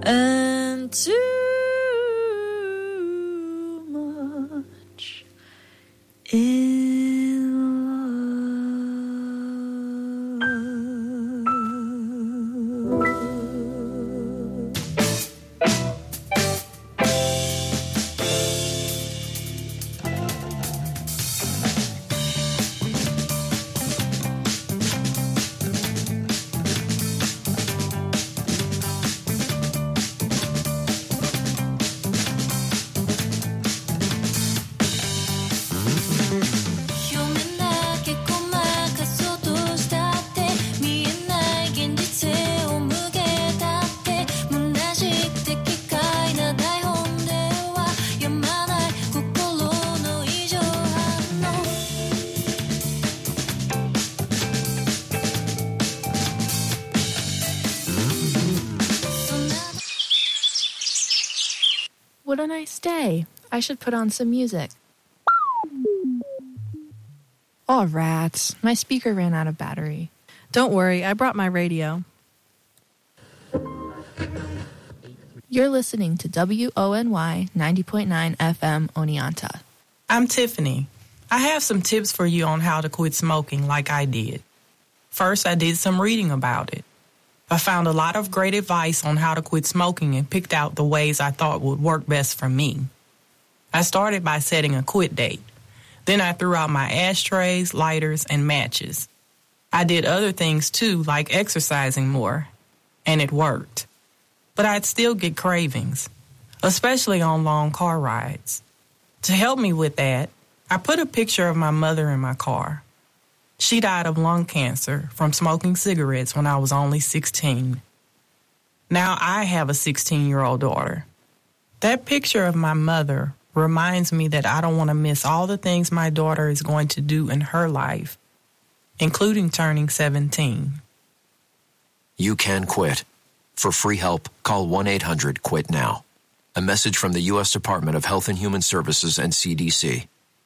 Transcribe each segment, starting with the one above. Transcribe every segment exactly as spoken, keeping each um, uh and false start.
and too much in What a nice day. I should put on some music. Oh, rats. My speaker ran out of battery. Don't worry, I brought my radio. You're listening to W O N Y ninety point nine F M Oneonta. I'm Tiffany. I have some tips for you on how to quit smoking like I did. First, I did some reading about it. I found a lot of great advice on how to quit smoking and picked out the ways I thought would work best for me. I started by setting a quit date. Then I threw out my ashtrays, lighters, and matches. I did other things too, like exercising more, and it worked. But I'd still get cravings, especially on long car rides. To help me with that, I put a picture of my mother in my car. She died of lung cancer from smoking cigarettes when I was only sixteen. Now I have a sixteen-year-old daughter. That picture of my mother reminds me that I don't want to miss all the things my daughter is going to do in her life, including turning seventeen. You can quit. For free help, call one eight hundred quit now. A message from the U S Department of Health and Human Services and C D C.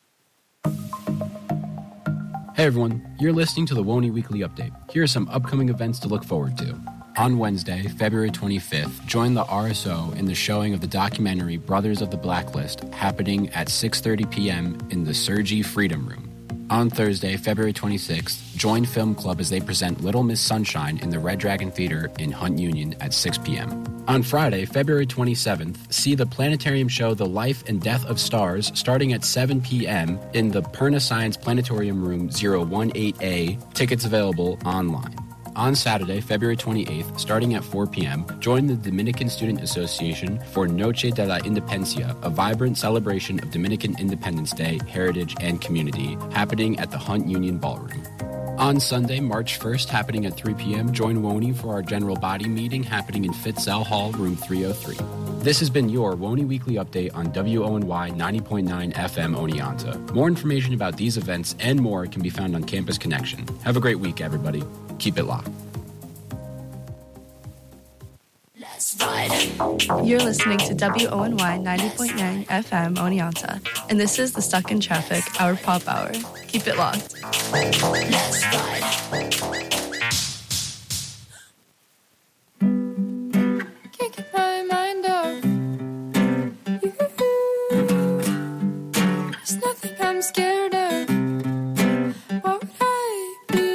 Hey everyone, you're listening to the W O N Y Weekly Update. Here are some upcoming events to look forward to. On Wednesday, February twenty-fifth, join the R S O in the showing of the documentary Brothers of the Blacklist, happening at six thirty p.m. in the Sergi Freedom Room. On Thursday, February twenty-sixth, join Film Club as they present Little Miss Sunshine in the Red Dragon Theater in Hunt Union at six p.m. On Friday, February twenty-seventh, see the planetarium show The Life and Death of Stars starting at seven p.m. in the Perna Science Planetarium Room zero one eight A. Tickets available online. On Saturday, February twenty-eighth, starting at four p.m., join the Dominican Student Association for Noche de la Independencia, a vibrant celebration of Dominican Independence Day, heritage, and community, happening at the Hunt Union Ballroom. On Sunday, March first, happening at three p.m., join W O N Y for our general body meeting happening in Fitzell Hall, room three oh three. This has been your W O N Y Weekly Update on W O N Y ninety point nine F M Oneonta. More information about these events and more can be found on Campus Connection. Have a great week, everybody. Keep it locked. You're listening to W O N Y ninety point nine F M Oneonta, and this is the Stuck in Traffic, our pop hour. Keep it locked. Let's ride. Can't keep my mind off you. There's nothing I'm scared of. What would I be?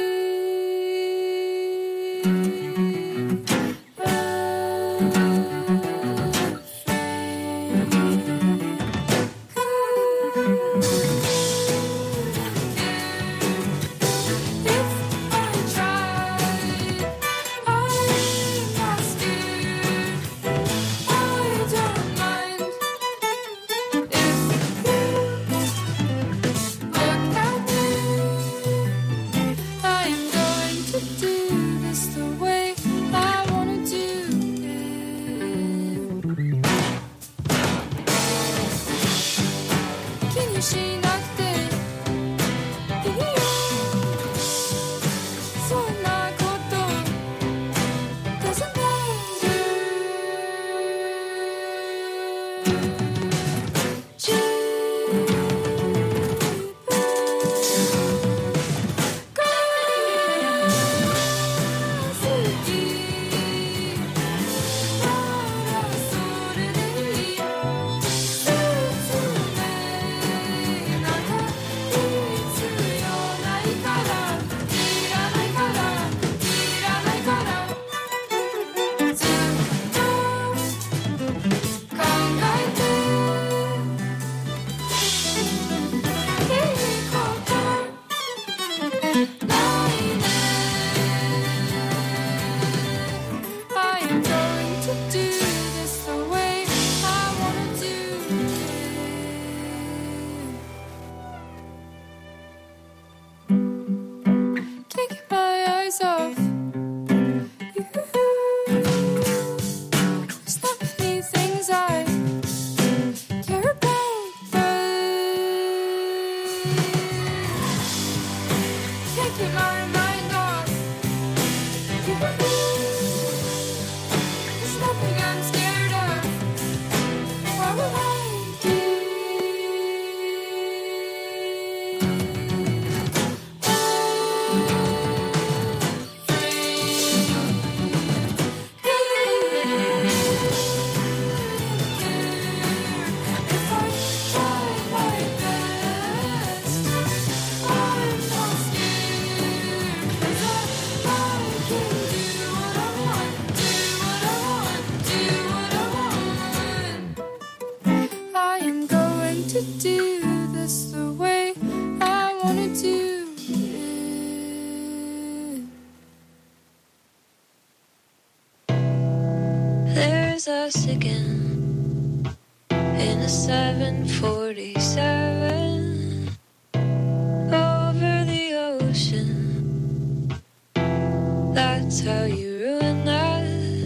Again in a seven forty-seven over the ocean. That's how you ruin that.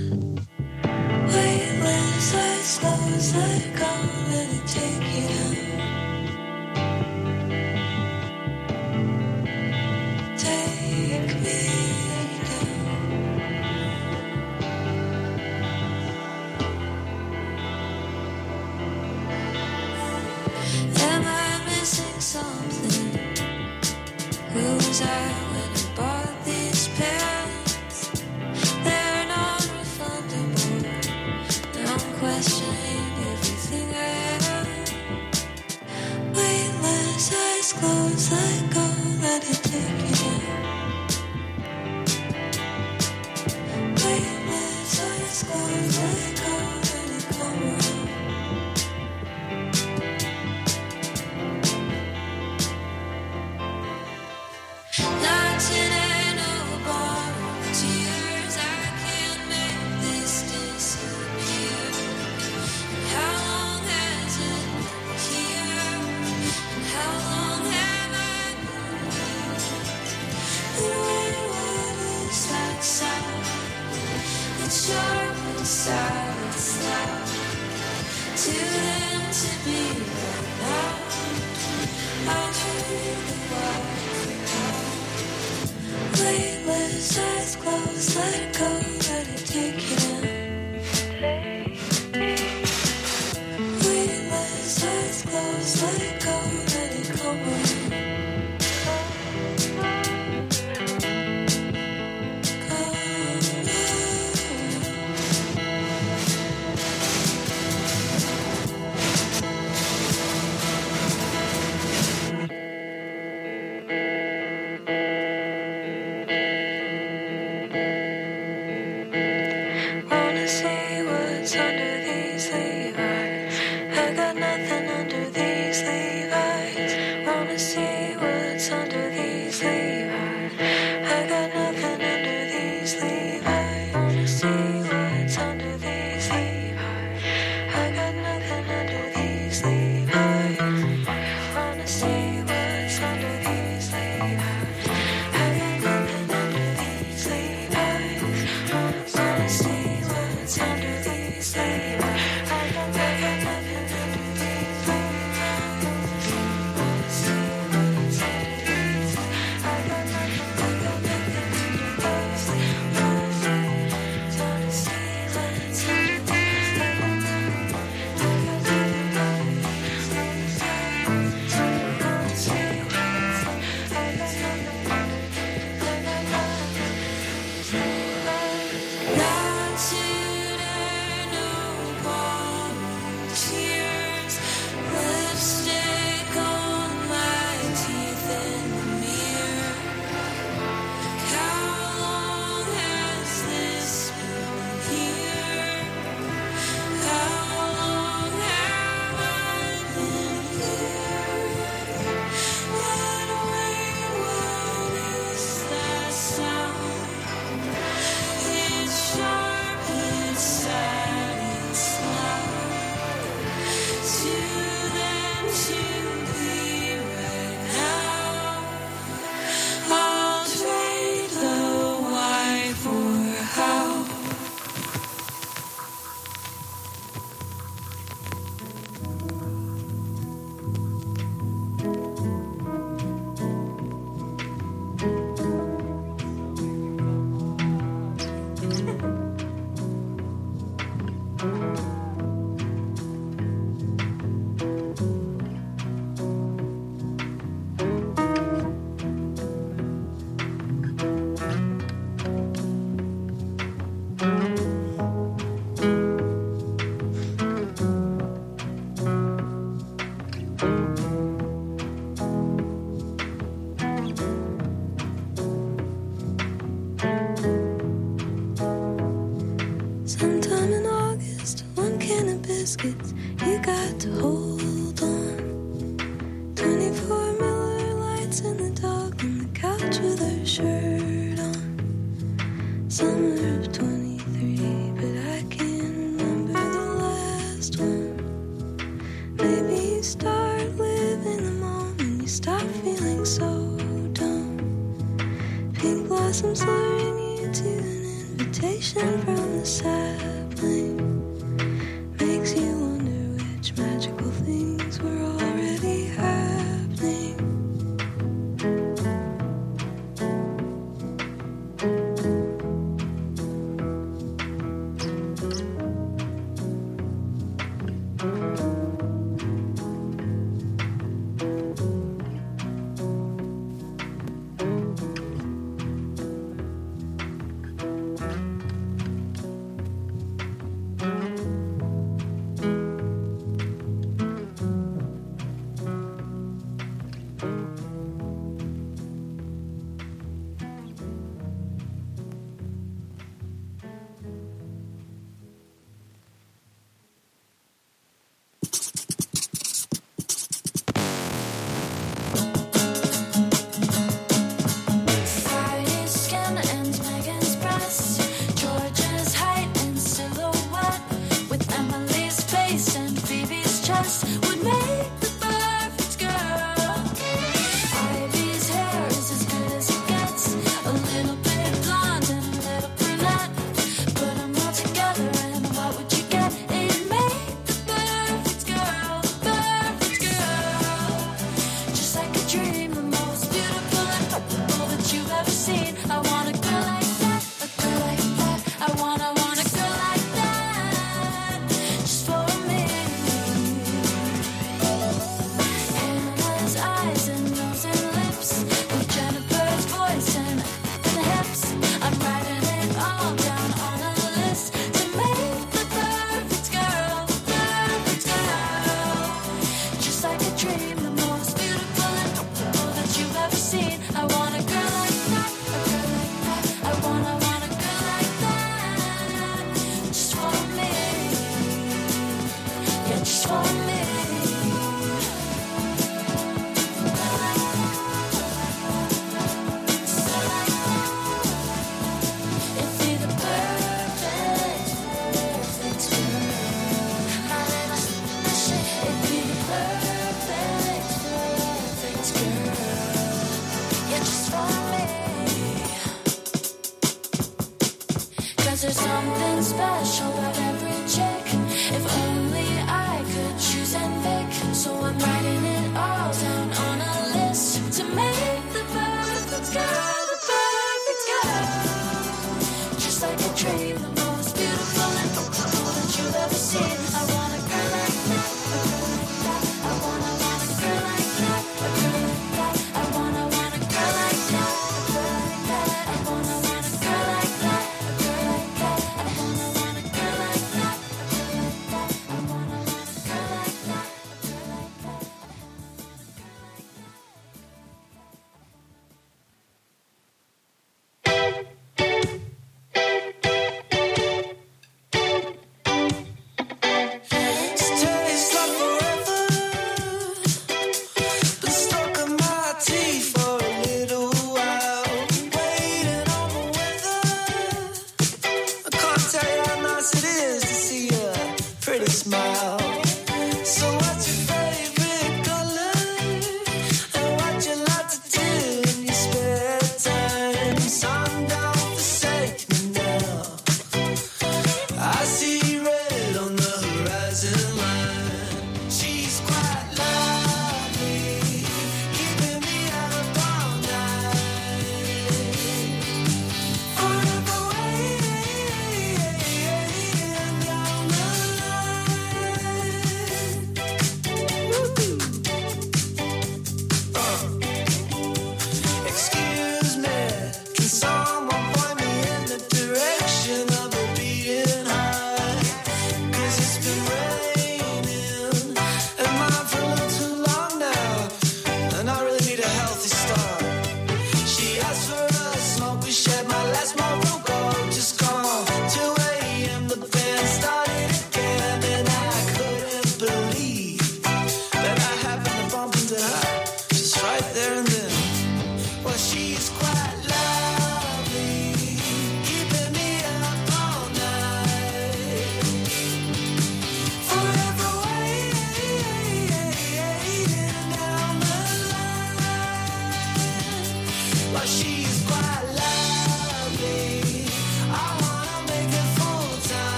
Weightless eyes closed, let go, let it take you down. Take me. Something. Who was I when I bought these pants? They're non-refundable. Now I'm questioning everything I am. Weightless eyes closed, let go, let it take you down. Weightless eyes closed, let go, let it come around. Eyes closed, let it go, let it take you down. Weightless eyes closed, let it go, let it come around. Not to know Sometime in August, one can of biscuits, you got to hold on. Twenty-four Miller Lights and the dog on the couch with her shirt on. Summer of twenty-three, but I can't remember the last one. Maybe you start living the moment, you stop feeling so dumb. Pink blossoms luring you to an invitation from the sapling. Makes you wonder which magical things were already happening. Friday's skin and Megan's breast, George's height and silhouette, with Emily's face and Phoebe's chest, would make the perfect girl. Ivy's hair is as good as it gets, a little bit blonde and a little brunette. Put them all together and what would you get? It'd make the perfect girl, the perfect girl. Just like a dream, the most beautiful and perfect that you've ever seen. I want a girl like that, a girl like that. I want, I want a girl like that, just for me.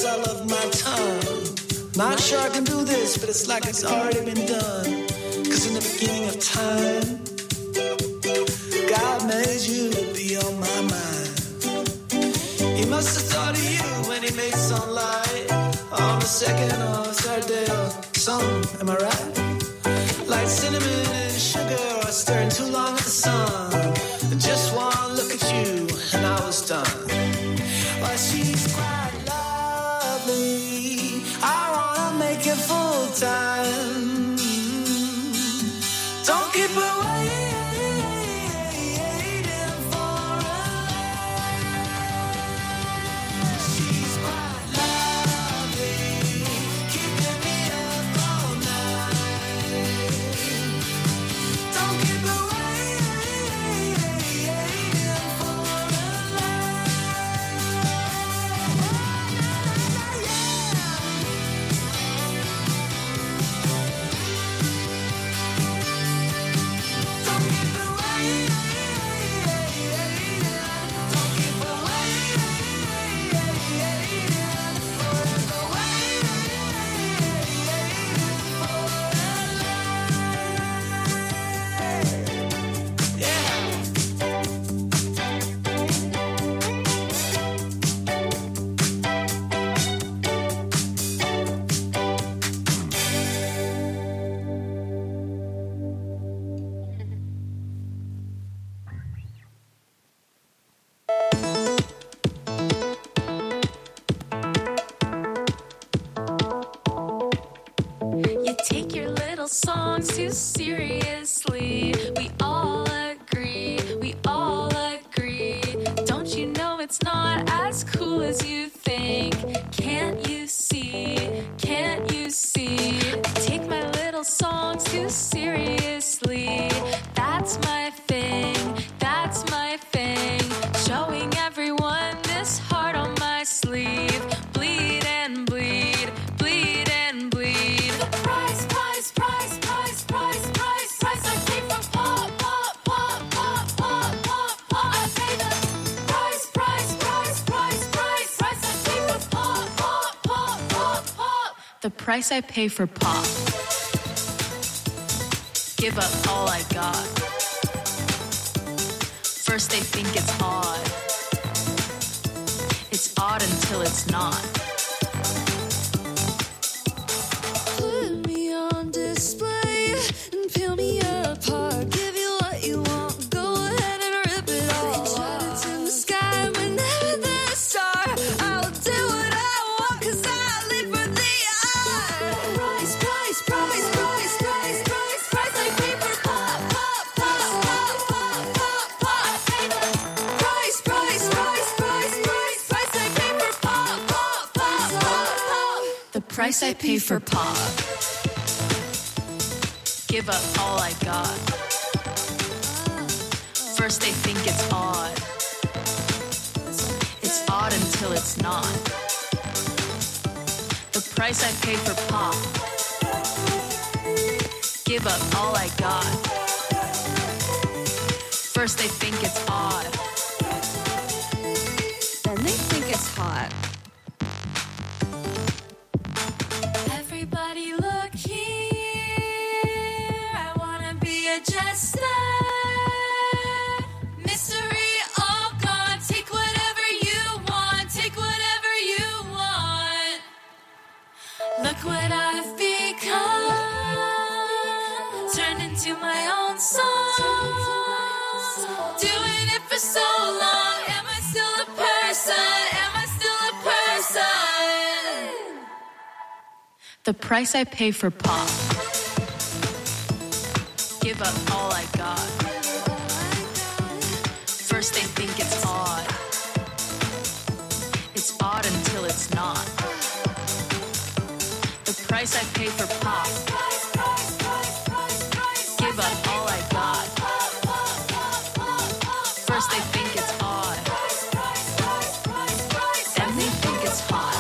cause I love my tongue. Not sure I can do this, but it's like it's already been done. Cause in the beginning of time, God made you to be on my mind. He must have thought of you when he made sunlight on the second or third day or something, am I right? Like cinnamon and sugar or stirring too long at the sun. Just one look at you and I was done. Well, she's quite lovely. I wanna make it full time. Don't keep her waiting for a she's quite lovely, keeping me up all night. Don't keep her waiting for a You take your little songs too seriously. We all agree, we all agree. Don't you know it's not as cool as you think? Can't you see? Can't you see? Take my little songs too seriously. That's my thing, that's my thing. Showing everyone this heart on my sleeve. Bleed and bleed, bleed and bleed. The price, price, price, price, price, price, price I pay for pop, pop, pop, pop, pop, pop, pop. I pay the price, price, price, price, price, price I pay for pop, pop, pop, pop, pop. The price I pay for pop. Give up all I got. First they think it's odd. It's odd until it's not. Put me on display and peel me apart. Give you what you want. Go ahead and rip it all apart. In the sky, but never the star. I'll do what I want, cause I live for the art. Price, price, price, price, price, price, price I pay for pop, pop, pop, pop, pop, pop, pop. I pay the price, price, price, price, price, price I pay for pop, pop, pop, pop, pop. The price I pay for pop. Give up all I got. First they think it's odd. It's odd until it's not. The price I pay for pop. Give up all I got. First they think it's odd. Then they think it's hot. Everybody look here. I wanna be a jester. Mystery all gone. Take whatever you want. Take whatever you want. Look what I've become. Turned into my own song. Doing it for so long. Am I still a person? Am I still a person? The price I pay for pop. Give up all I got. First they think it's odd. It's odd until it's not. The price I pay for pop. Give up all I got. First they think it's odd. Then they think it's hot.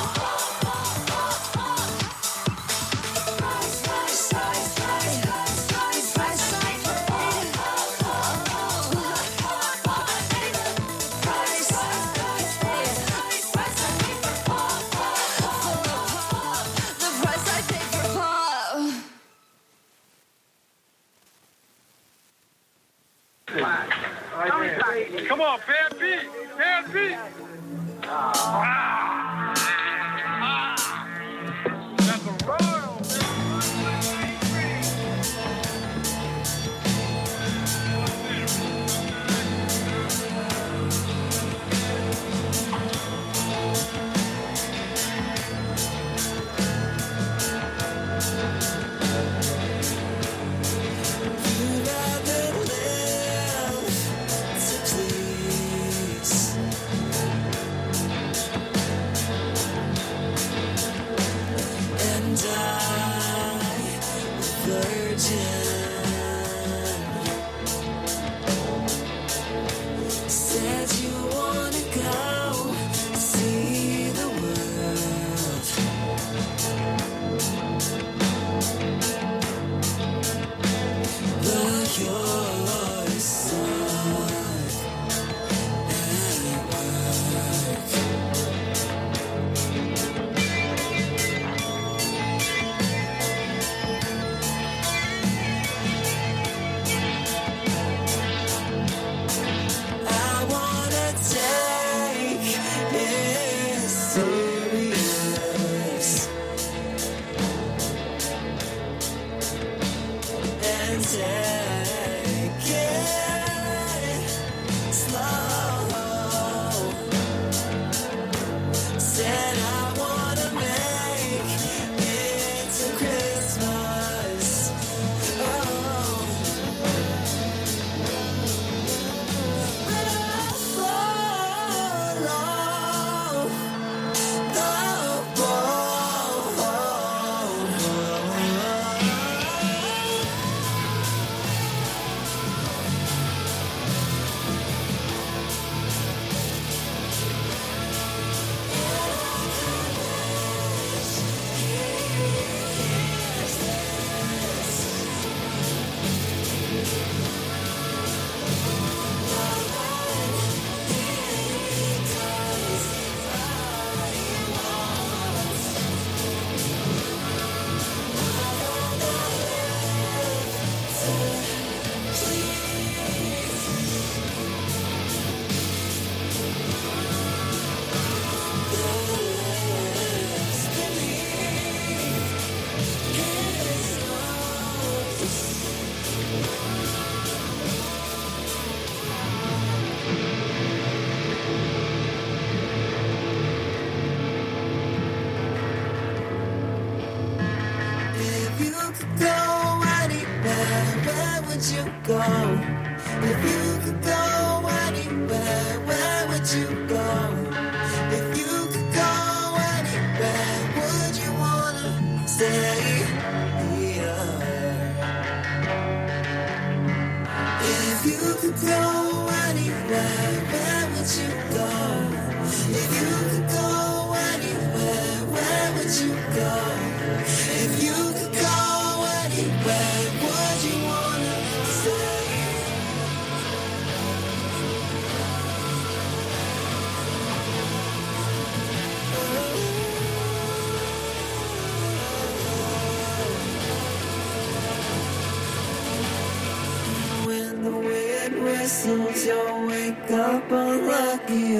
You'll wake up unlucky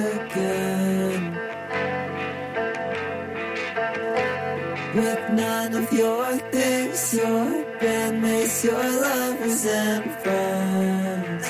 again, with none of your things, your bandmates, your lovers and friends.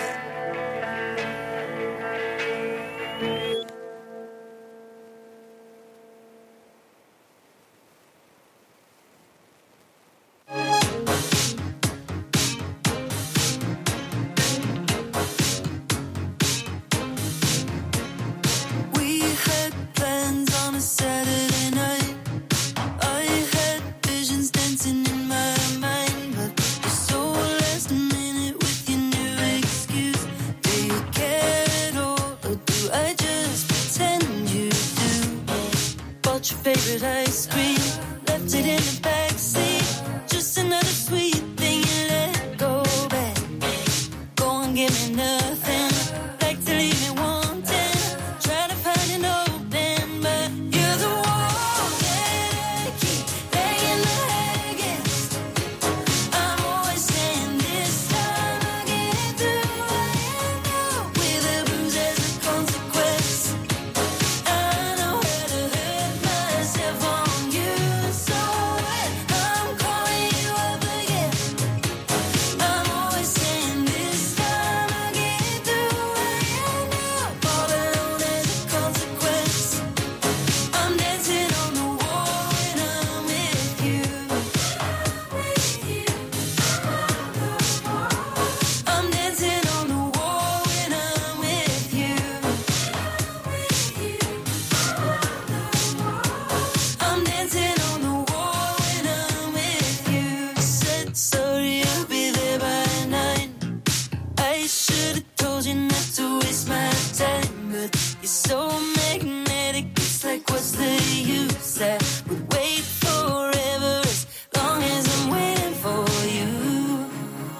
Dancing in my mind, but you're so last minute with your new excuse.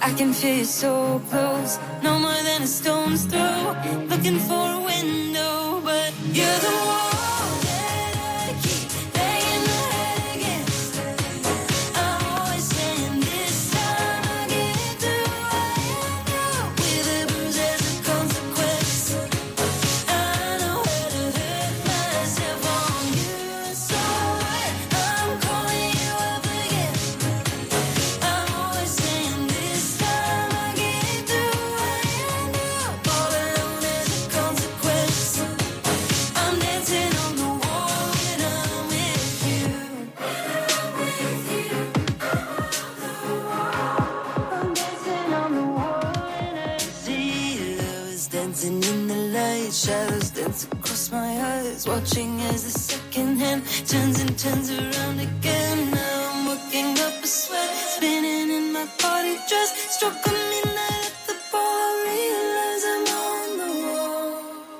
I can feel you so close, no more than a stone's throw. Looking for a window, but you're the wall that I keep banging my head against. I'm always saying this time I'll get through. I am through with the bruise as a consequence. I know how to hurt myself on you, so what? I'm calling you up again. I'm always saying this time I'll get through. I am through all alone as a consequence. I'm dancing on the wall when I'm with you. I'm with you. I'm dancing on the wall and I see love is dancing in the light. Shadows dance across my eyes, watching as the second hand turns and turns around again. Now I'm working up a sweat, spinning in my party dress. Struck a midnight at the bar, realize I'm on the wall.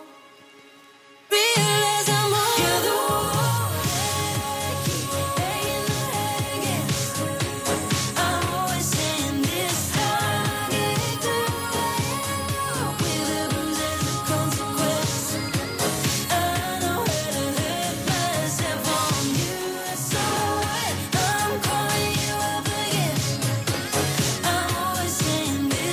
Realize I'm on You're the wall that I keep banging my head against. I'm always saying this time I'll get through. I am through with the bruise as a consequence. I know how to hurt myself on you, so what? I'm calling you up again. I'm always saying this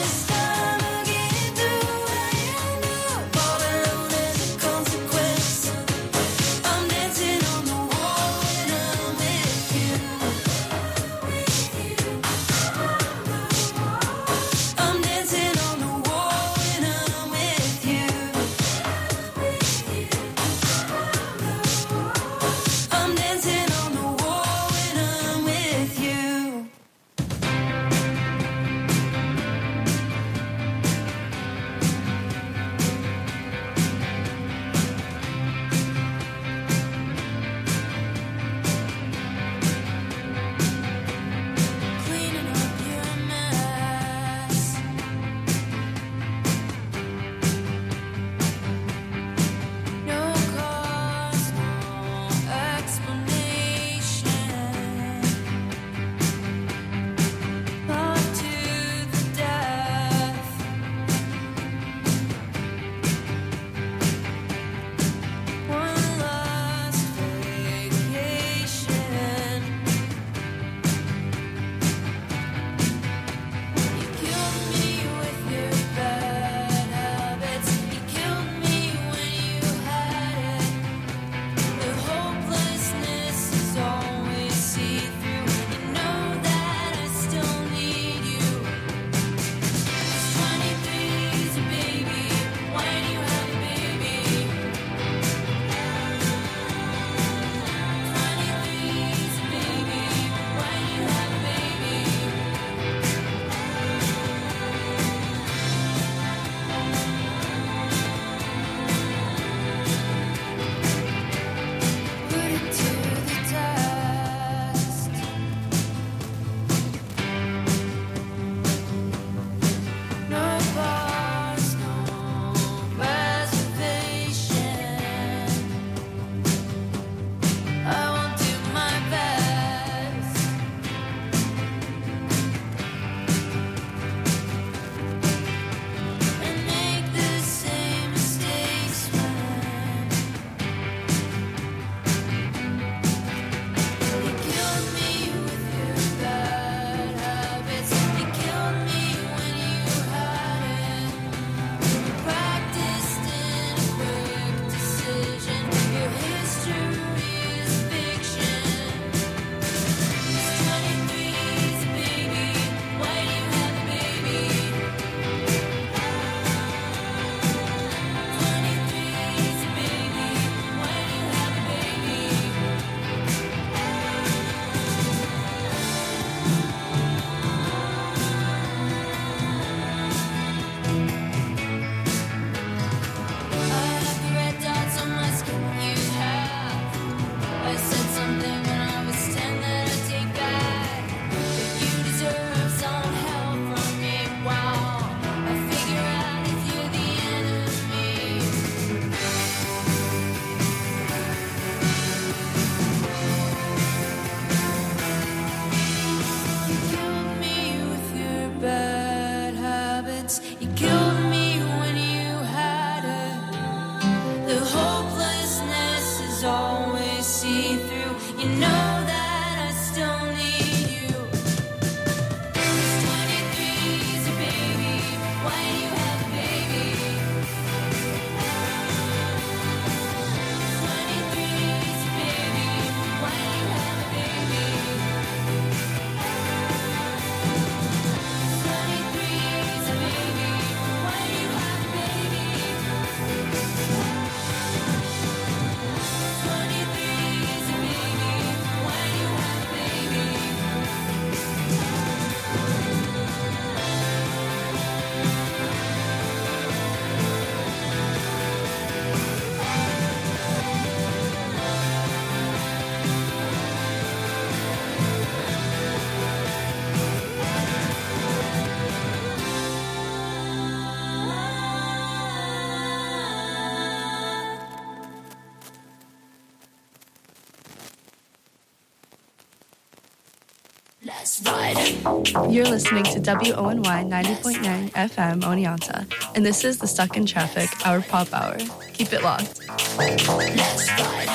Let's ride. You're listening to W O N Y ninety point nine F M Oneonta, and this is the Stuck in Traffic, our pop hour. Keep it locked. Let's ride.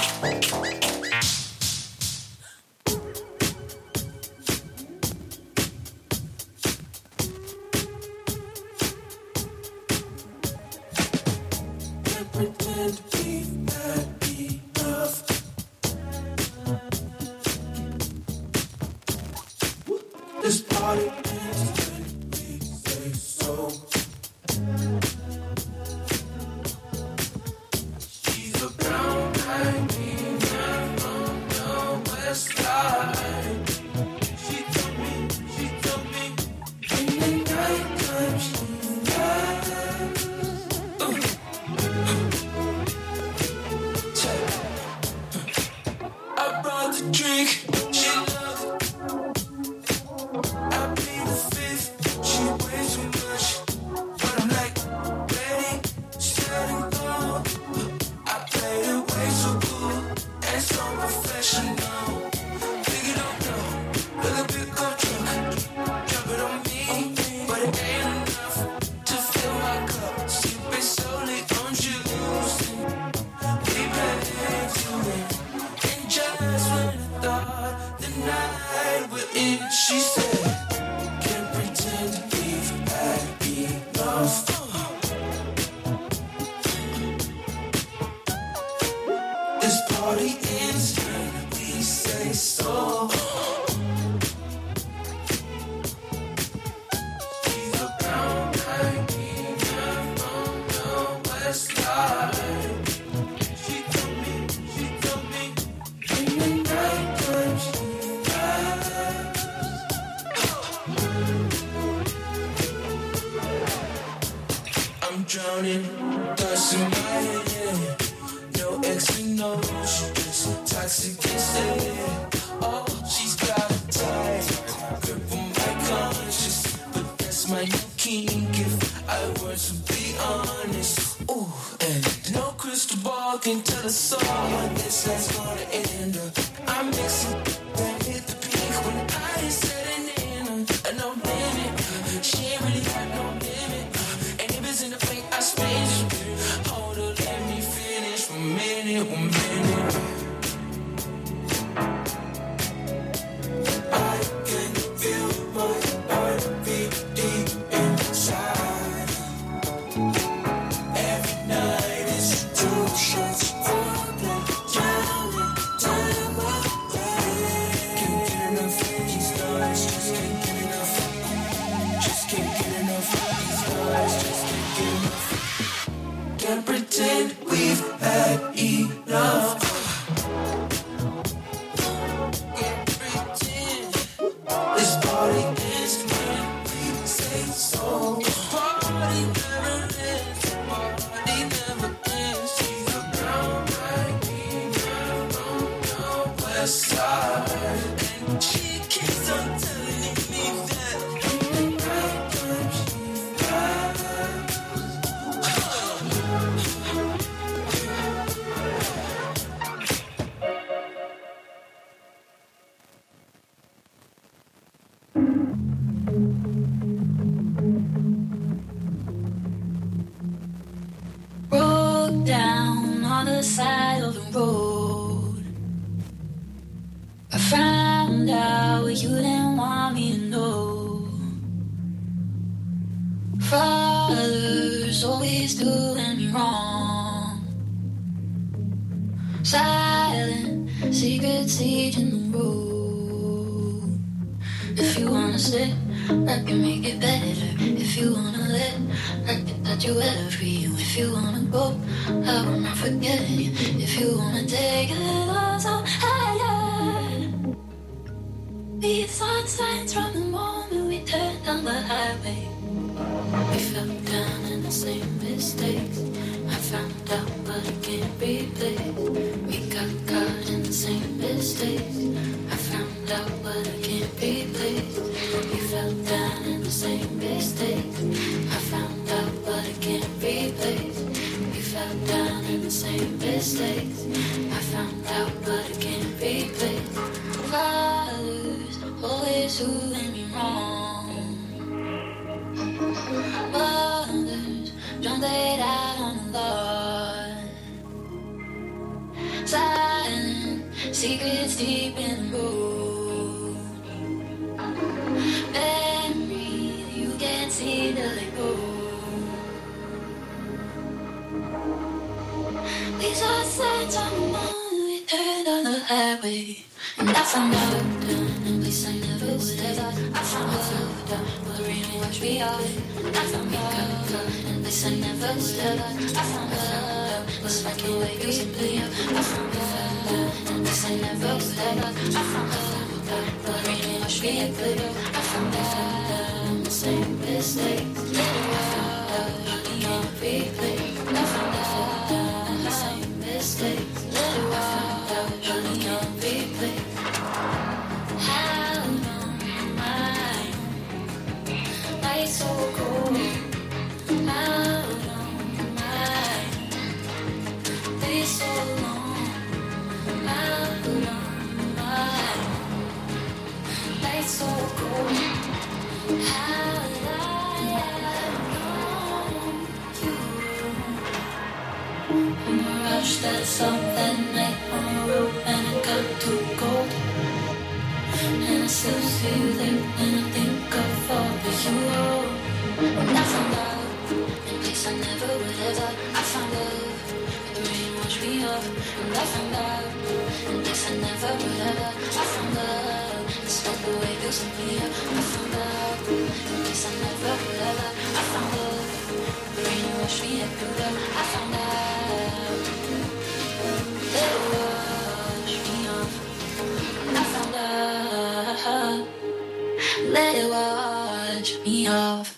Pretend we've had enough. This party ends when we say so. She's a brown eyed female from the west side. She told me, she told me, in the nighttime she lies. I brought the drink, she loves it. I plead the fifth, she way too much. But I'm like, ready, set and go. I played it way so cool and so professional. Figure don't know, look a big old drunk. Drop it on me, but it ain't enough to fill my cup. Sipping solely on juice. We play to it. And just when I thought the night we're in, she said, can't pretend we've had enough. This party ends when we say so. She's a brown-eyed female from the west side. She told me, she told me, in the nighttime she lies. I'm drowning, thoughts in my head. No X and no, she just toxic instead. Oh, she's got a tight grip on my conscience, but that's my new kink if I were to be honest. Ooh, and no crystal ball can tell us all when this night's gonna end up. I'm mixing and hit the peak when I ain't setting in. Uh, no limit, she ain't really got no limit. And if it's in the fake, I spend it. Hold up, let me finish one minute, one minute. I can feel my heartbeat deep inside. Every night is two shots for the drowning time away. Can't get enough of these guys, just can't get enough. Just can't get enough of these guys, just can't get enough. Can't pretend we've had enough. Can't pretend this party ends when we say so. Party never ends, party never ends. She's a brown-eyed female from the west side, and she keeps on telling me that in the nighttime she lies. Broke down on the side of the road. I found out what you didn't want me to know. Fathers always doing me wrong. Silent secrets teaching the road. If you wanna stay, I can make it better. If you wanna let, I can touch you every. If you wanna go, I will not forget you. If you wanna take it all so higher, we saw signs from the moment we turned down the highway. We fell down in the same mistakes. I found out, but I can't replace. We got caught in the same mistakes. I found out, but I can't replace. We fell down in the same mistakes. I found out, but I can't replace. We fell down in the same mistakes. I found out, but I can't replace. Fathers always doing me wrong. Wonders don't lay out on the lawn. Silent secrets deep in the road. Memories you can't seem to let go. We saw signs on the moon, we turned on the highway. And I found out a place I never would have. I found out where the rain washed me off. And I found out a place I never would have. I found out was like the way you simply up. I found out a place I never would have. I found out where the rain washed me off. I found out the same mistakes. Little while, honey on replay. I found out the same mistakes. Little while, honey on replay. How long am I? Light so cold. How long am I? Day so long. How long am I? Light so cold. How I know you. In a rush that something night on the road and it got too cold. And I still see you there, and I think of all that you owe. And I found out in a place I never would have thought. I found love, but the rain washed me off. And I found out in a place I never would have thought. I found love, despite the way you set me up. I found out in a place I never would have thought. I found love, the rain washed me up. I found out that it washed me off. I found out, let it wash me off.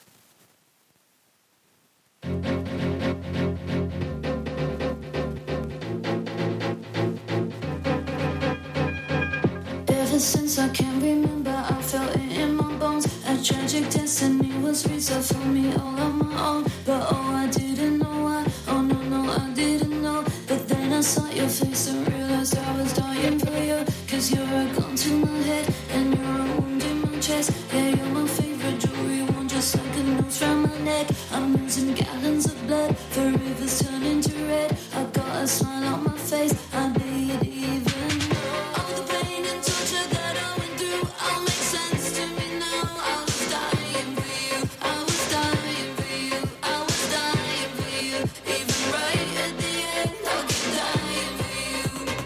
Ever since I can remember, I felt it in my bones. A tragic destiny was reserved for me all on my own. But oh, I didn't know why. Oh no, no, I didn't know. But then I saw your face and realized I was dying for you. Cause you're a gun to my head and you're a wound in my chest. Yeah, you're my favorite jewelry one, just like a noose round my neck. I'm losing gallons of blood, the river's turning to red. I got a smile on my face, I didn't even know. All the pain and torture that I went through all makes sense to me now. I was dying for you, I was dying for you, I was dying for you. Even right at the end, I'll keep dying for you.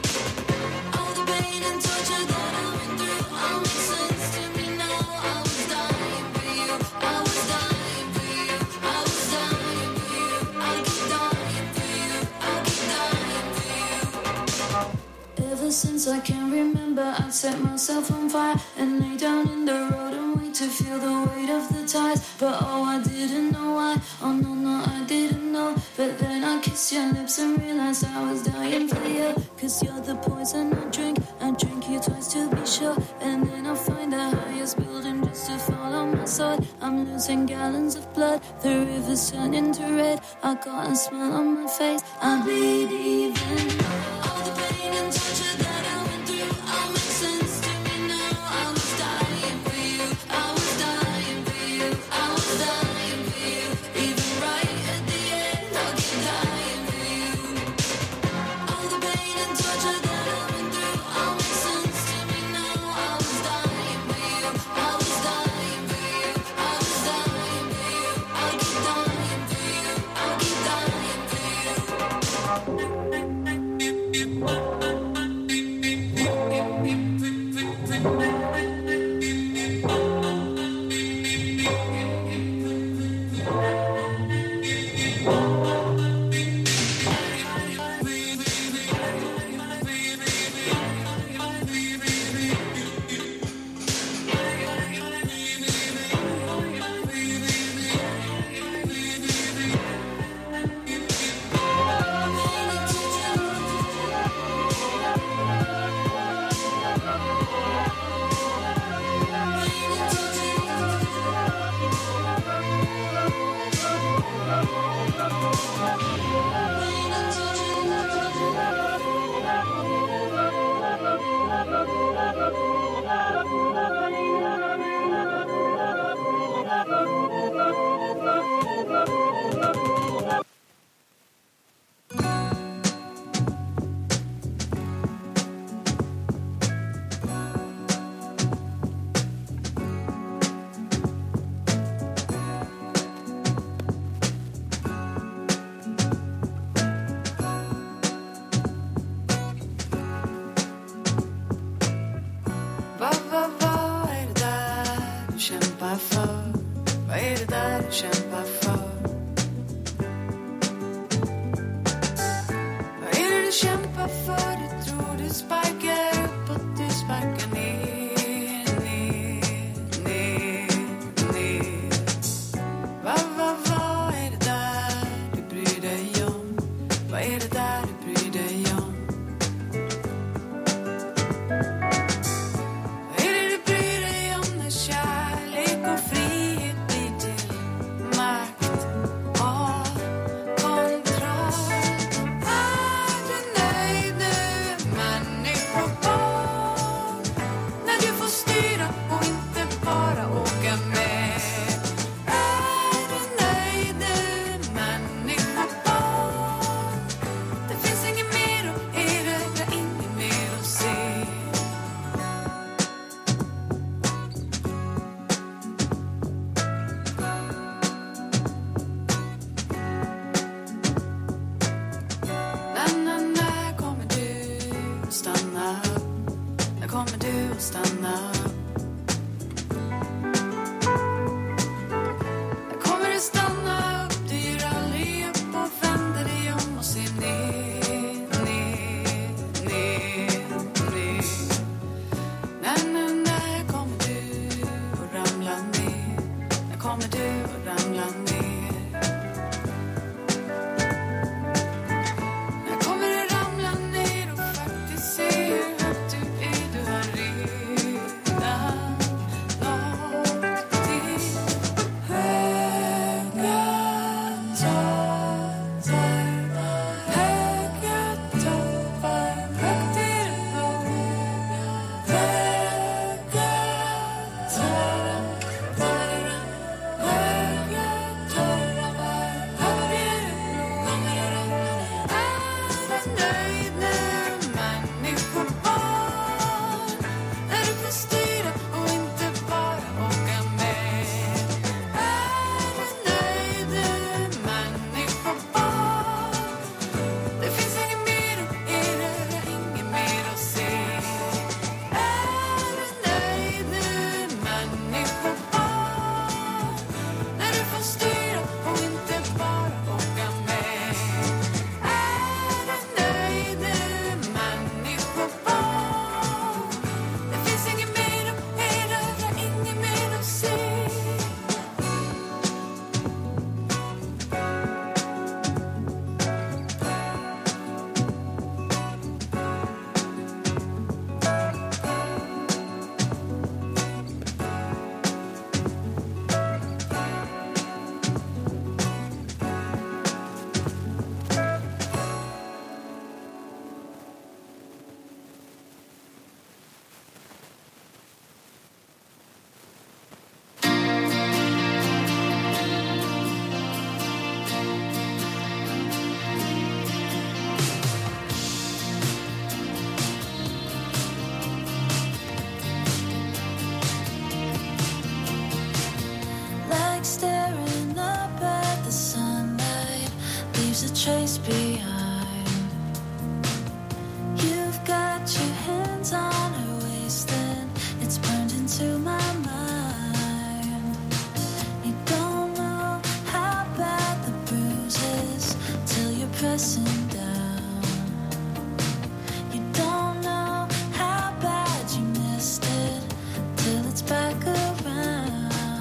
All the pain and torture that I went through all makes sense to me now. I was dying for you, I was dying for you, I was dying for you. I'll keep dying for you, I'll keep dying for you. Ever since I can remember, I set myself on fire and lay down in the road and wait to feel the weight of the tides. But oh, I didn't know why. Oh no, no, I didn't know. But then I kissed your lips and realized I was dying for you. Cause you're the poison I drink. I drink you twice to be sure. And then I find the highest building just to fall on my sword. I'm losing gallons of blood, the river's turning to red. I got a smile on my face, I bleed even. All the pain and torture that I went through all makes sense to me now. I was dying for you, I was dying for you, I was dying for you. Even right at the end, I'll keep dying for you. All the pain and torture that I went through all makes sense to me now. I was dying for you, I was dying for you, I was dying for you. I'll keep dying for you, I'll keep dying for you. kämpar för? Vad är det där du kämpar för? Vad är det du kämpar för? Du tror du sparkar uppåt, du sparkar ner, ner, ner, ner. Vad, vad, vad är det där du bryr dig om? Vad är det där du bryr dig om? Vad är det du bryr dig om när kärlek och frihet blir till makt och kontroll? Är du nöjd nu, människobarn? När du får styra och inte bara åka med. Är du nöjd nu, människobarn? Det finns inget mer att erövra, inget mer att se. När, när, när kommer du att stanna upp? När kommer du att stanna upp? När kommer du stanna upp? Du ger aldrig upp och vänder dig om och ser ner, ner, ner, ner. När, när, när kommer du att ramla ner? När kommer du att ramla ner? När kommer du ramla ner och faktiskt se hur högt du är? Du har redan nått till höga toppar, höga toppar, högt i det blå. Höga toppar, höga toppar, högt i det blå. Är du nöjd nu, människobarn? När du får styra och inte bara åka med. Är du nöjd nu, människobarn? Det finns inget mer att erövra, inget mer att se. Är du nöjd nu, människobarn? När du får styra och inte bara åka med. Är du nöjd nu, människobarn? Det finns inget mer att erövra, inget mer att se. Like staring up at the sunlight leaves a trace behind. You've got your hands on her waist and it's burned into my mind. You don't know how bad the bruise is till you're pressing down. You don't know how bad you missed it till it's back around.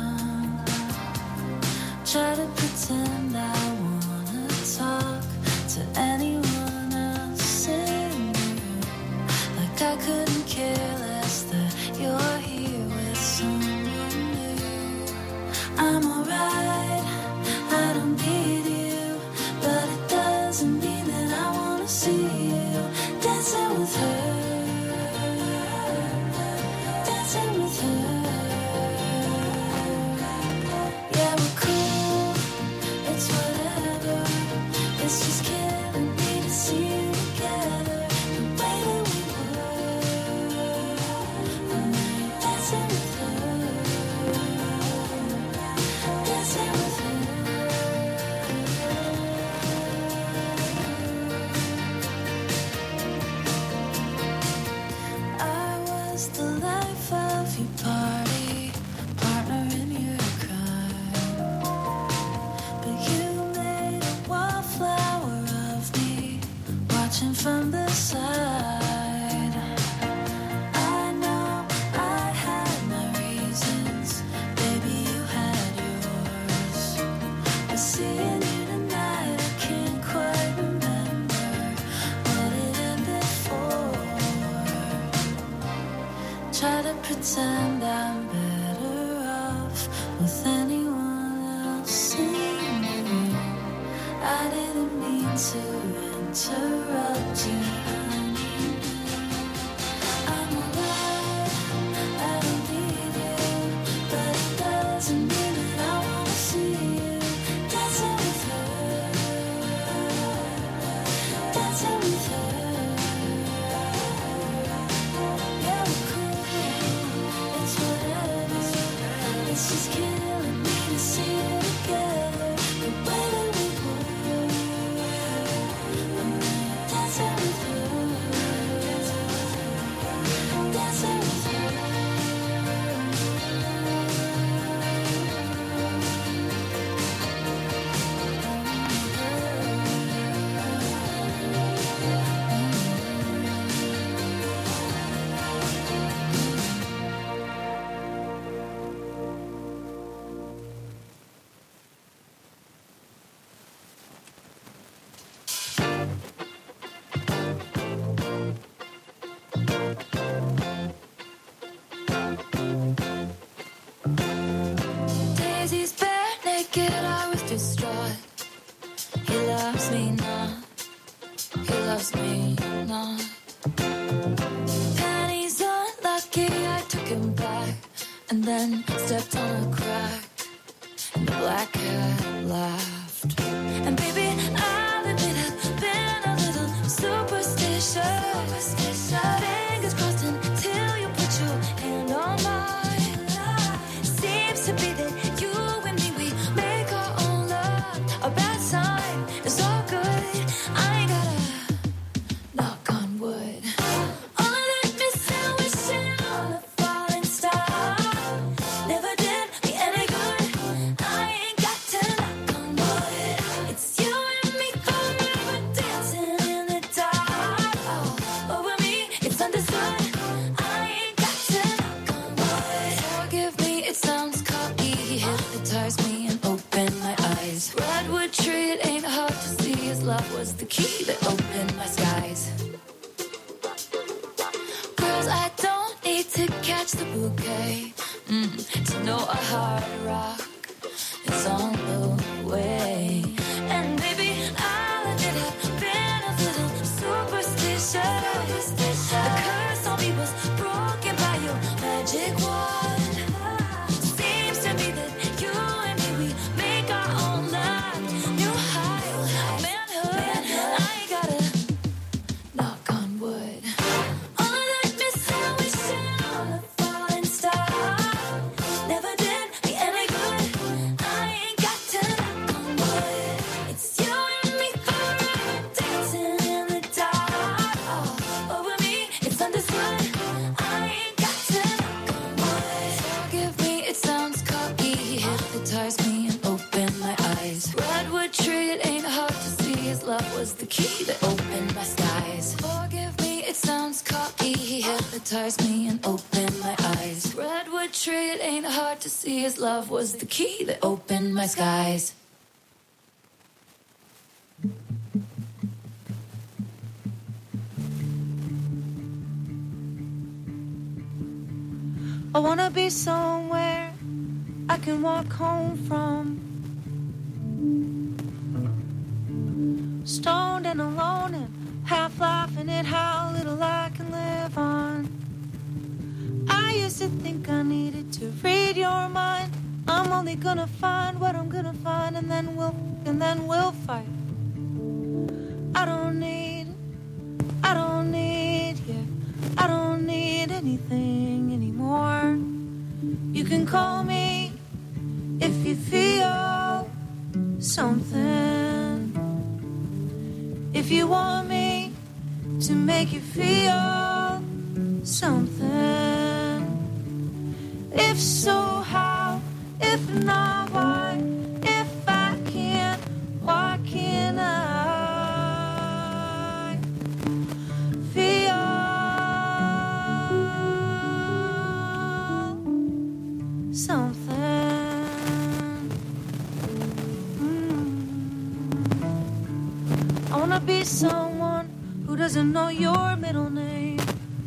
Try to pretend I wanna talk to anyone else in the room. Like I couldn't care less that you're here with someone new. I'm alright, I don't need you, but it doesn't mean that I wanna see you dancing with her, dancing with her. Yeah, we're cool, it's whatever. It's just killing me to see you together the way that we were when we were dancing with her. Love was the key that opened my skies. I wanna be somewhere I can walk home from, stoned and alone and half laughing at how little I can live on. I used to think I needed to read your mind. I'm only gonna find what I'm gonna find, and then we'll and then we'll fight. I don't need, I don't need you. I don't need anything anymore. You can call me if you feel something. If you want me to make you feel something. If so, how? If not, why? If I can't, why can't I feel something? Mm. I wanna be someone who doesn't know your middle name.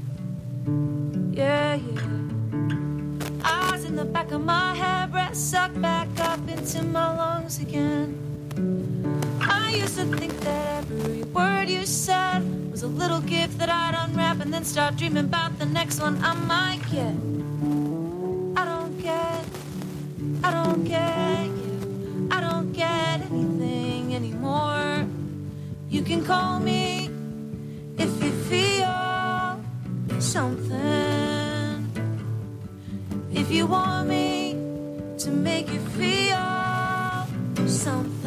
Yeah, yeah. Eyes in the back of my head, breath sucked back up into my lungs again. I used to think that every word you said was a little gift that I'd unwrap and then start dreaming about the next one I might get. I don't get, I don't get you. I don't get anything anymore. You can call me if you feel something. If you want me to make you feel something.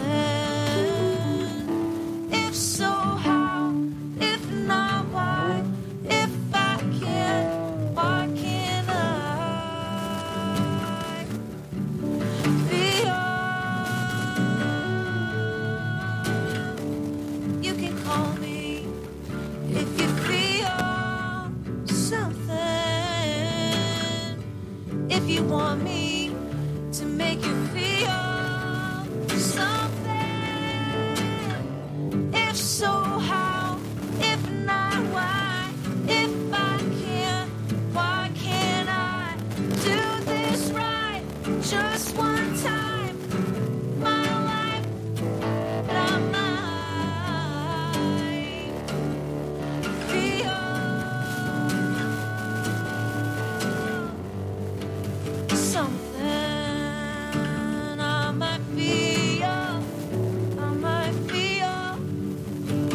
If so, how? If not, why? If I can't, why can't I feel? You can call me if you feel something. If you want me to make you feel something. If so, how? If not, why? If I can't, why can't I do this right? Just one time, my life, that I might feel something. I might feel, I might feel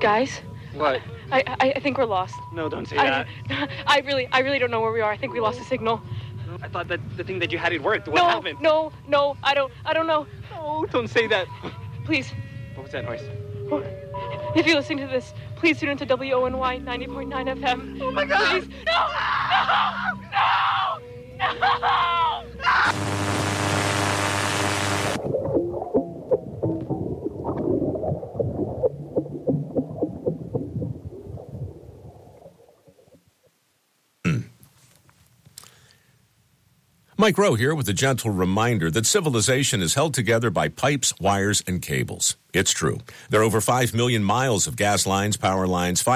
Guys? What? I, I I think we're lost. No, don't say I, that. I really I really don't know where we are. I think we lost the signal. I thought that the thing that you had it worked. What no, happened? No, no, I don't I don't know. No, don't say that. Please. What was that noise? If you're listening to this, please tune into W O N Y ninety point nine F M. Oh my God! Please. No! No! No! No! Mike Rowe here with a gentle reminder that civilization is held together by pipes, wires, and cables. It's true. There are over five million miles of gas lines, power lines,